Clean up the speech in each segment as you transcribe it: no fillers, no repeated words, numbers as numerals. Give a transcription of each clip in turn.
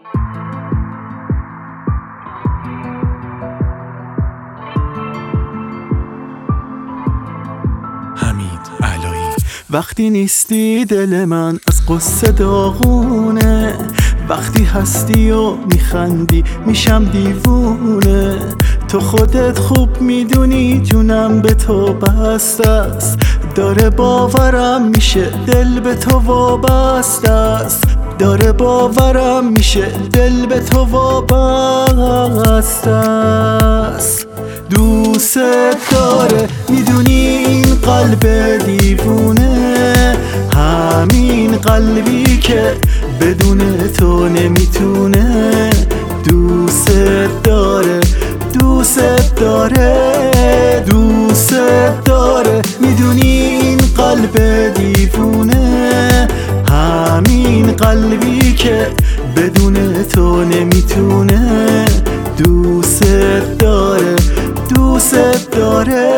وقتی نیستی دل من از قصه داغونه، وقتی هستی و میخندی میشم دیوونه. تو خودت خوب میدونی جونم به تو بسته است، داره باورم میشه دل به تو وابسته است، داره باورم میشه دل به تو وابسته است. دوست داره میدونی این قلب دیوونه، همین قلبی که بدون تو نمیتونه. دوست داره دوست داره دوست داره میدونی این قلب دیوونه، همین قلبی که بدون تو نمیتونه. دوست داره دوست داره.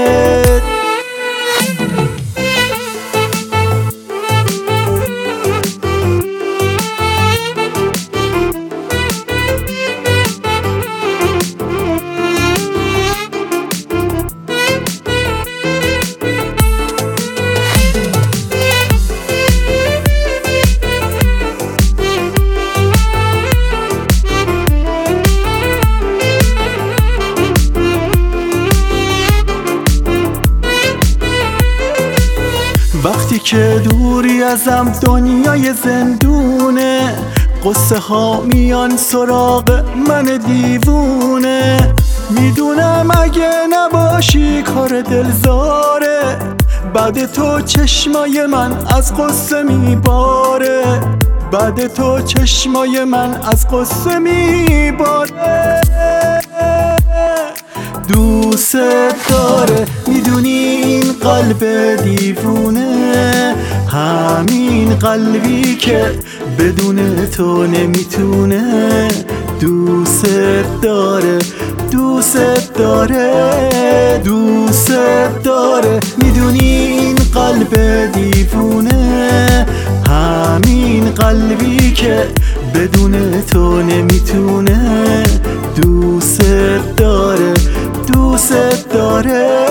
وقتی که دوری ازم دنیای زندونه، قصه ها میان سراغ من دیوونه. میدونم اگه نباشی کار دلزاره، بعد تو چشمای من از قصه میباره، بعد تو چشمای من از قصه میباره. دوست داره میدونی این قلب دیوونه، همین قلبی که بدون تو نمیتونه. دوست داره دوست داره دوست داره میدونی این قلب دیوونه، همین قلبی که بدون تو نمیتونه. دوست داره دوست داره.